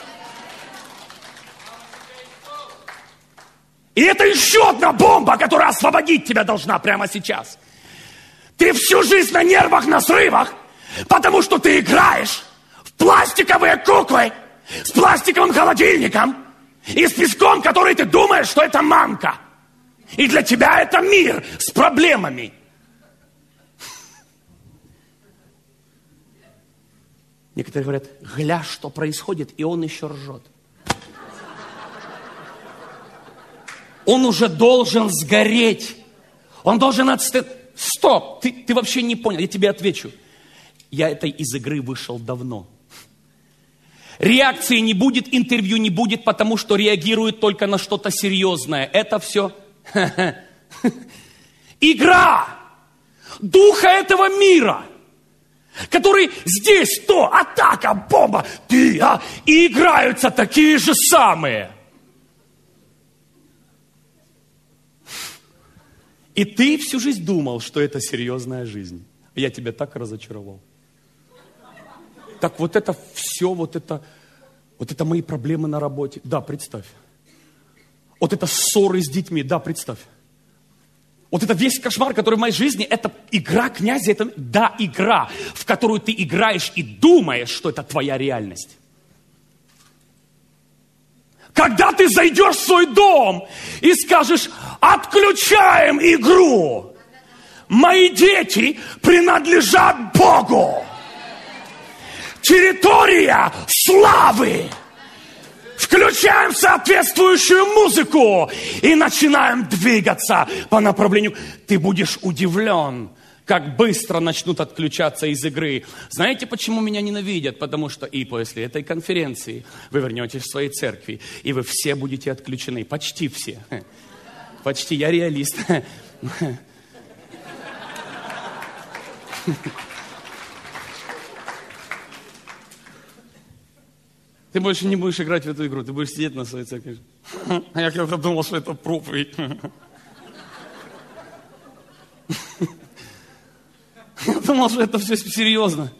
И это еще одна бомба, которая освободить тебя должна прямо сейчас. Ты всю жизнь на нервах, на срывах, потому что ты играешь в пластиковые куклы с пластиковым холодильником и с песком, который ты думаешь, что это мамка. И для тебя это мир с проблемами. Некоторые говорят, гля, что происходит, и он еще ржет. Он уже должен сгореть. Он должен отстать. Стоп, ты вообще не понял, я тебе отвечу. Я этой из игры вышел давно. Реакции не будет, интервью не будет, потому что реагирует только на что-то серьезное. Это все игра духа этого мира, который здесь то, атака, бомба, и играются такие же самые. И ты всю жизнь думал, что это серьезная жизнь. Я тебя так разочаровал. Так вот это все, вот это мои проблемы на работе. Да, представь. Вот это ссоры с детьми. Да, представь. Вот это весь кошмар, который в моей жизни, это игра князя. Это, да, игра, в которую ты играешь и думаешь, что это твоя реальность. Когда ты зайдешь в свой дом и скажешь, отключаем игру. Мои дети принадлежат Богу. Территория славы. Включаем соответствующую музыку и начинаем двигаться по направлению. Ты будешь удивлен, как быстро начнут отключаться из игры. Знаете, почему меня ненавидят? Потому что и после этой конференции вы вернетесь в свои церкви, и вы все будете отключены. Почти все. Почти, я реалист. Ты больше не будешь играть в эту игру, ты будешь сидеть на своей церкви. А я когда думал, что это проповедь. Я думал, что это все серьезно.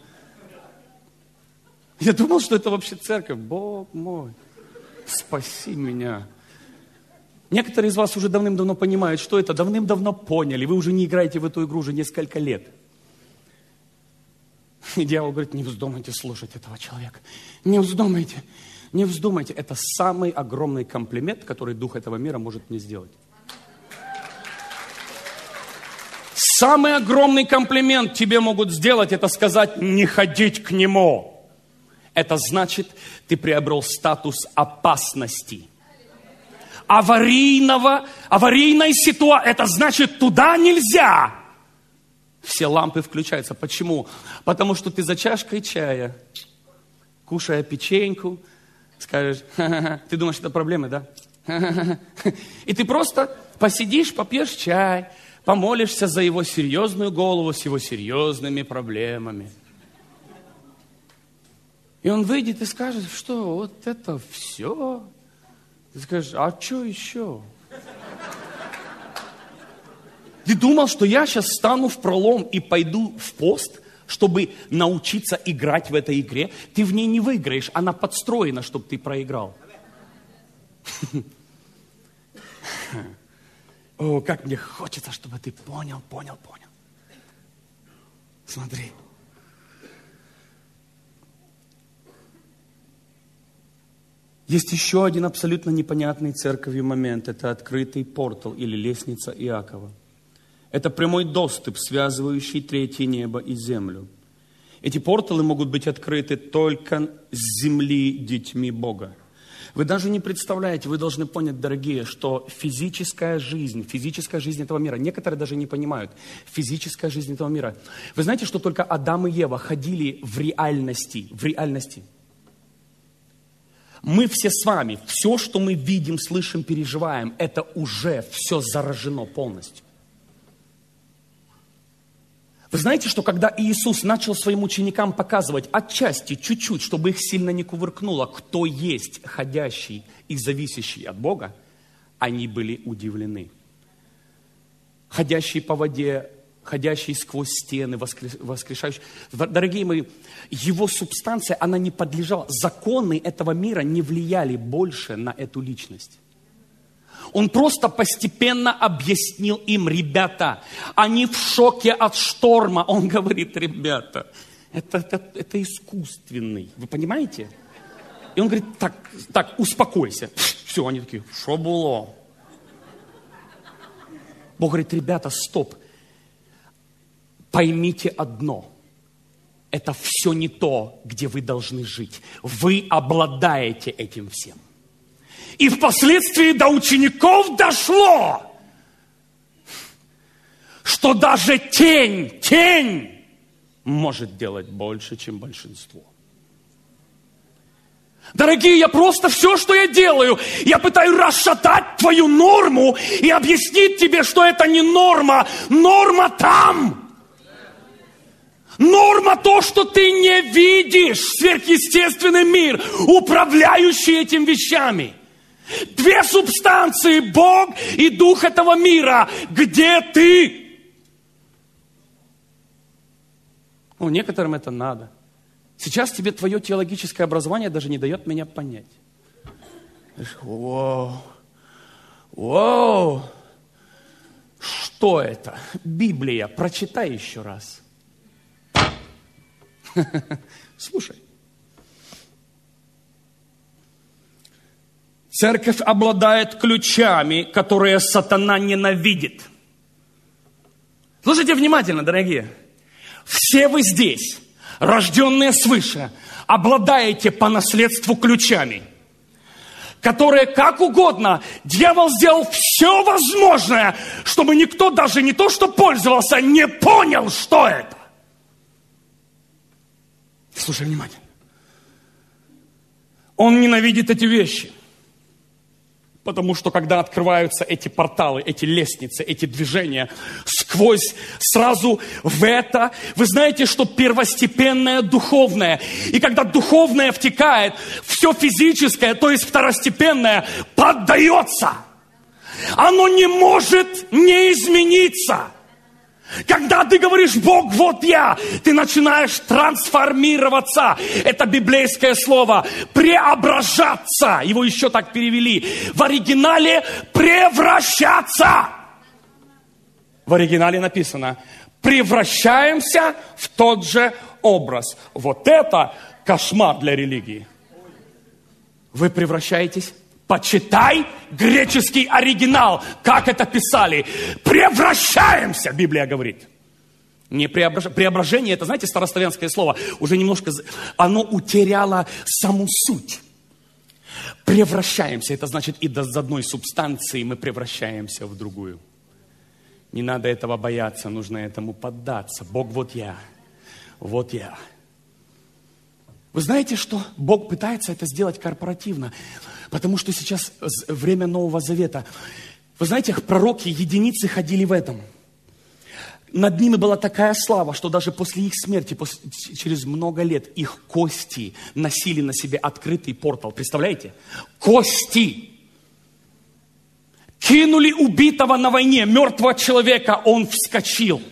Я думал, что это вообще церковь. Бог мой, спаси меня. Некоторые из вас уже давным-давно понимают, что это. Давным-давно поняли. Вы уже не играете в эту игру уже несколько лет. И дьявол говорит, не вздумайте слушать этого человека. Не вздумайте. Не вздумайте. Это самый огромный комплимент, который дух этого мира может мне сделать. Самый огромный комплимент тебе могут сделать, это сказать, не ходить к нему. Это значит, ты приобрел статус опасности. Аварийной ситуации. Это значит, туда нельзя. Все лампы включаются. Почему? Потому что ты за чашкой чая, кушая печеньку, скажешь, ха-ха-ха. Ты думаешь, это проблемы, да? Ха-ха-ха. И ты просто посидишь, попьешь чай, помолишься за его серьезную голову с его серьезными проблемами. И он выйдет и скажет, что вот это все. Ты скажешь, а что еще? Ты думал, что я сейчас встану в пролом и пойду в пост, чтобы научиться играть в этой игре? Ты в ней не выиграешь, она подстроена, чтобы ты проиграл. О, как мне хочется, чтобы ты понял. Смотри. Есть еще один абсолютно непонятный церковью момент. Это открытый портал или лестница Иакова. Это прямой доступ, связывающий третье небо и землю. Эти порталы могут быть открыты только с земли детьми Бога. Вы даже не представляете, вы должны понять, дорогие, что физическая жизнь этого мира, некоторые даже не понимают, физическая жизнь этого мира. Вы знаете, что только Адам и Ева ходили в реальности. Мы все с вами, все, что мы видим, слышим, переживаем, это уже все заражено полностью. Вы знаете, что когда Иисус начал своим ученикам показывать отчасти, чуть-чуть, чтобы их сильно не кувыркнуло, кто есть ходящий и зависящий от Бога, они были удивлены. Ходящий по воде ходящий сквозь стены, воскрешающий. Дорогие мои, его субстанция, она не подлежала. Законы этого мира не влияли больше на эту личность. Он просто постепенно объяснил им: ребята, они в шоке от шторма. Он говорит: ребята, это искусственный. Вы понимаете? И он говорит: так, успокойся. Все, они такие: что было? Бог говорит: ребята, стоп. Поймите одно. Это все не то, где вы должны жить. Вы обладаете этим всем. И впоследствии до учеников дошло, что даже тень может делать больше, чем большинство. Дорогие, я просто все, что я делаю, я пытаюсь расшатать твою норму и объяснить тебе, что это не норма. Норма там. Норма то, что ты не видишь. Сверхъестественный мир, управляющий этим вещами. Две субстанции, Бог и дух этого мира. Где ты? Ну, некоторым это надо. Сейчас тебе твое теологическое образование даже не дает меня понять. Воу. Что это? Библия. Прочитай еще раз. Слушай. Церковь обладает ключами, которые сатана ненавидит. Слушайте внимательно, дорогие. Все вы здесь, рожденные свыше, обладаете по наследству ключами, которые как угодно дьявол сделал все возможное, чтобы никто даже не то, что пользовался, не понял, что это. Слушай внимательно. Он ненавидит эти вещи. Потому что когда открываются эти порталы, эти лестницы, эти движения, сквозь сразу в это, вы знаете, что первостепенное духовное. И когда духовное втекает, все физическое, то есть второстепенное, поддается. Оно не может не измениться. Когда ты говоришь: Бог, вот я, ты начинаешь трансформироваться. Это библейское слово. Преображаться. Его еще так перевели. В оригинале превращаться. В оригинале написано: превращаемся в тот же образ. Вот это кошмар для религии. Вы превращаетесь? Почитай греческий оригинал, как это писали. Превращаемся, Библия говорит. Не преображение, это, знаете, старославянское слово, уже немножко, оно утеряло саму суть. Превращаемся, это значит, из одной субстанции мы превращаемся в другую. Не надо этого бояться, нужно этому поддаться. Бог, вот я, вот я. Вы знаете, что Бог пытается это сделать корпоративно? Потому что сейчас время Нового Завета. Вы знаете, пророки, единицы ходили в этом. Над ними была такая слава, что даже после их смерти, через много лет, их кости носили на себе открытый портал. Представляете? Кости! Кинули убитого на войне, мертвого человека, он вскочил.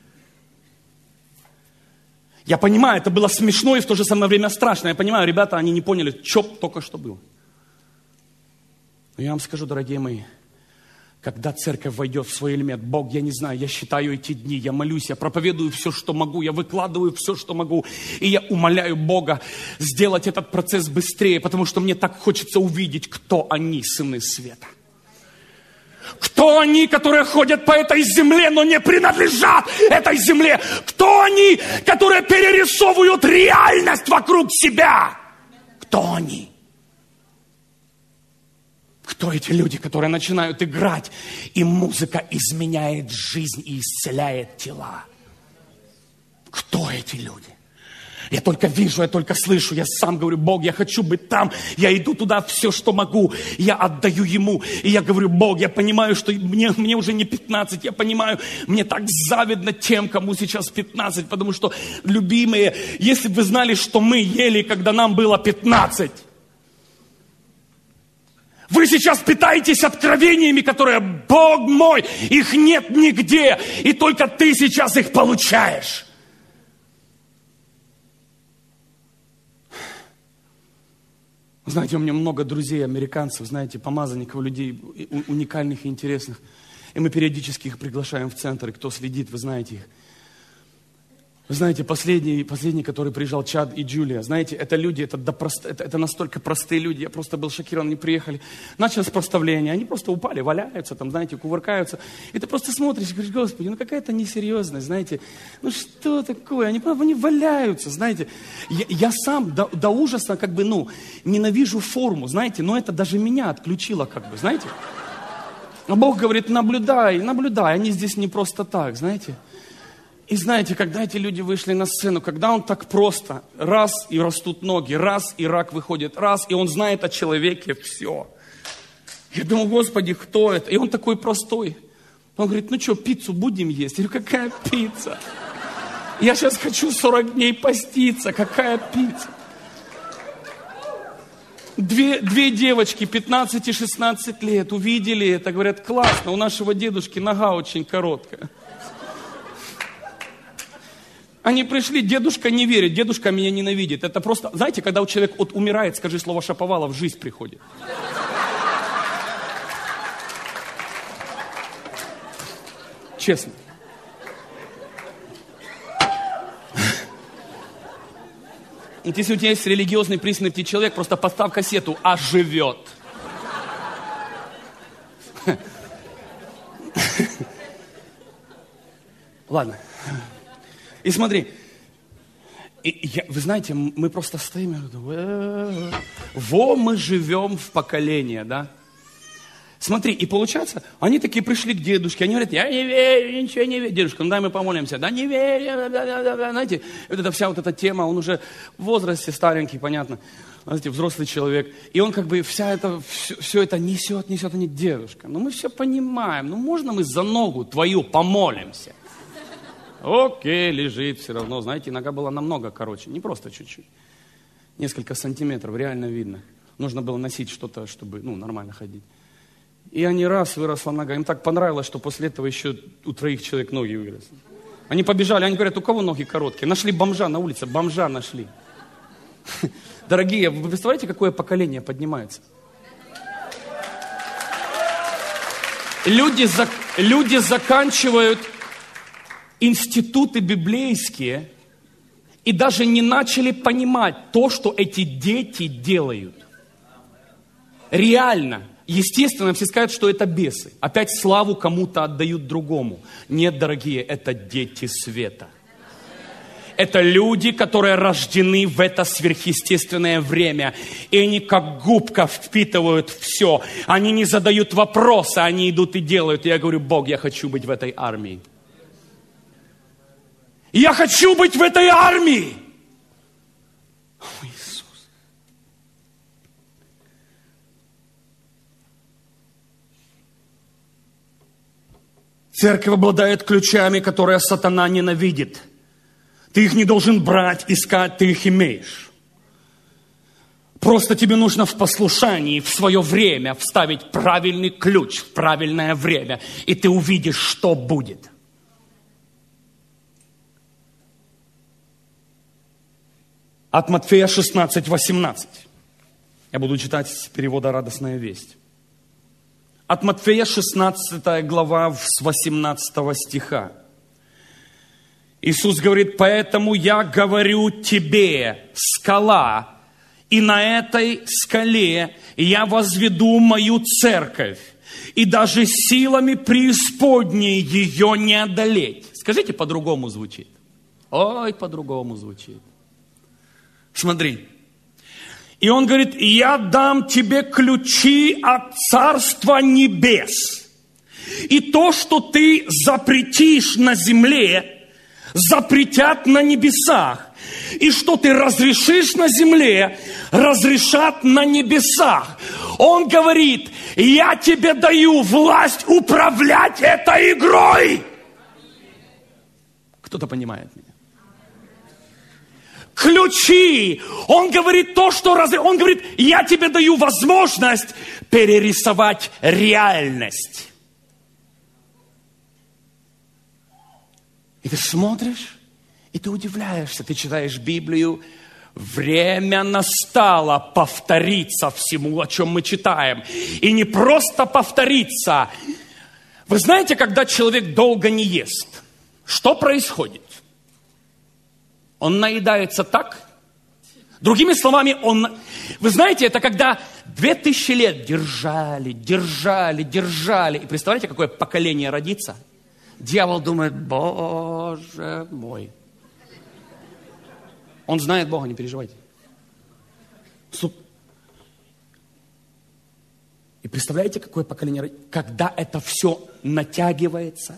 Я понимаю, это было смешно и в то же самое время страшно. Я понимаю, ребята, они не поняли, что только что было. Но я вам скажу, дорогие мои, когда церковь войдет в свой элемент, Бог, я не знаю, я считаю эти дни, я молюсь, я проповедую все, что могу, я выкладываю все, что могу, и я умоляю Бога сделать этот процесс быстрее, потому что мне так хочется увидеть, кто они, сыны света. Кто они, которые ходят по этой земле, но не принадлежат этой земле? Кто они, которые перерисовывают реальность вокруг себя? Кто они? Кто эти люди, которые начинают играть, и музыка изменяет жизнь и исцеляет тела? Кто эти люди? Я только вижу, я только слышу, я сам говорю: Бог, я хочу быть там, я иду туда все, что могу, я отдаю Ему, и я говорю: Бог, я понимаю, что мне уже не 15, я понимаю, мне так завидно тем, кому сейчас 15, потому что, любимые, если бы вы знали, что мы ели, когда нам было 15, Вы сейчас питаетесь откровениями, которые, Бог мой, их нет нигде, и только ты сейчас их получаешь. Знаете, у меня много друзей, американцев, знаете, помазанников, людей уникальных и интересных. И мы периодически их приглашаем в центр, и кто следит, вы знаете их. Вы знаете, последний, который приезжал, Чад и Джулия, знаете, это люди, это настолько простые люди, я просто был шокирован, они приехали, началось проставление, они просто упали, валяются там, знаете, кувыркаются, и ты просто смотришь и говоришь, Господи, ну какая-то несерьезность, знаете, ну что такое, они валяются, знаете, я сам до ужаса ненавижу форму, знаете, но это даже меня отключило знаете, а Бог говорит, наблюдай, они здесь не просто так, знаете. И знаете, когда эти люди вышли на сцену, когда он так просто, раз, и растут ноги, раз, и рак выходит, раз, и он знает о человеке все. Я думаю, Господи, кто это? И он такой простой. Он говорит, ну что, пиццу будем есть? Я говорю, какая пицца? Я сейчас хочу 40 дней поститься, какая пицца? Две девочки, 15 и 16 лет, увидели это, говорят, классно, у нашего дедушки нога очень короткая. Они пришли, дедушка не верит, дедушка меня ненавидит. Это просто, знаете, когда у человека умирает, скажи слово Шаповалов, жизнь приходит. Честно. Вот если у тебя есть религиозный при смерти человек, просто поставь кассету, оживет. Ладно. И смотри, вы знаете, мы просто стоим, мы живем в поколение, да? Смотри, и получается, они такие пришли к дедушке, они говорят, я не верю, ничего не верю. Дедушка, ну дай мы помолимся. Да не верю, знаете, вот вся эта тема, он уже в возрасте старенький, понятно, знаете, взрослый человек. И он все это несет, они, дедушка, ну мы все понимаем, ну можно мы за ногу твою помолимся? Окей, лежит все равно. Знаете, нога была намного короче, не просто чуть-чуть. Несколько сантиметров, реально видно. Нужно было носить что-то, чтобы, нормально ходить. И они выросла нога. Им так понравилось, что после этого еще у 3 человек ноги выросли. Они побежали, они говорят, у кого ноги короткие? Нашли бомжа на улице, бомжа нашли. Дорогие, вы представляете, какое поколение поднимается? Люди заканчивают институты библейские и даже не начали понимать то, что эти дети делают. Реально. Естественно, все скажут, что это бесы. Опять славу кому-то отдают другому. Нет, дорогие, это дети света. Это люди, которые рождены в это сверхъестественное время. И они как губка впитывают все. Они не задают вопросы, они идут и делают. И я говорю, Бог, я хочу быть в этой армии. Я хочу быть в этой армии. О, Иисус. Церковь обладает ключами, которые сатана ненавидит. Ты их не должен брать, искать, ты их имеешь. Просто тебе нужно в послушании, в свое время вставить правильный ключ в правильное время, и ты увидишь, что будет. От Матфея 16:18. Я буду читать с перевода «Радостная весть». От Матфея 16 глава с 18 стиха. Иисус говорит, поэтому я говорю тебе, скала, и на этой скале я возведу мою церковь, и даже силами преисподней ее не одолеть. Скажите, по-другому звучит. Ой, по-другому звучит. Смотри. И он говорит, я дам тебе ключи от Царства Небес. И то, что ты запретишь на земле, запретят на небесах. И что ты разрешишь на земле, разрешат на небесах. Он говорит, я тебе даю власть управлять этой игрой. Кто-то понимает меня? ключи. Он говорит то, что... Он говорит, я тебе даю возможность перерисовать реальность. И ты смотришь, и ты удивляешься. Ты читаешь Библию. Время настало повториться всему, о чем мы читаем. И не просто повториться. Вы знаете, когда человек долго не ест, что происходит? Он наедается так. Другими словами, вы знаете, это когда 2000 лет держали. И представляете, какое поколение родится? Дьявол думает, Боже мой. Он знает Бога, не переживайте. И представляете, какое поколение, когда это все натягивается,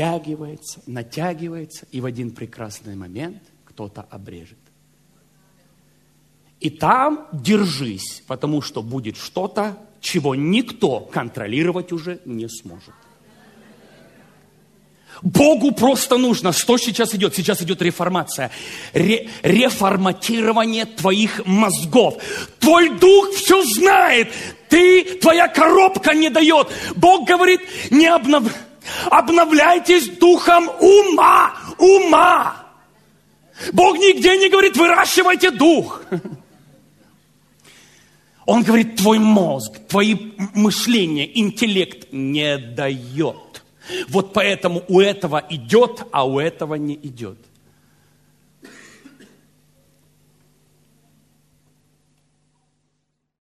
и в один прекрасный момент кто-то обрежет. И там держись, потому что будет что-то, чего никто контролировать уже не сможет. Богу просто нужно, что сейчас идет? Сейчас идет реформация. Реформатирование твоих мозгов. Твой дух все знает. Твоя коробка не дает. Бог говорит, обновляйтесь духом ума. Бог нигде не говорит, выращивайте дух. Он говорит, твой мозг, твои мышления, интеллект не дает. Вот поэтому у этого идет, а у этого не идет.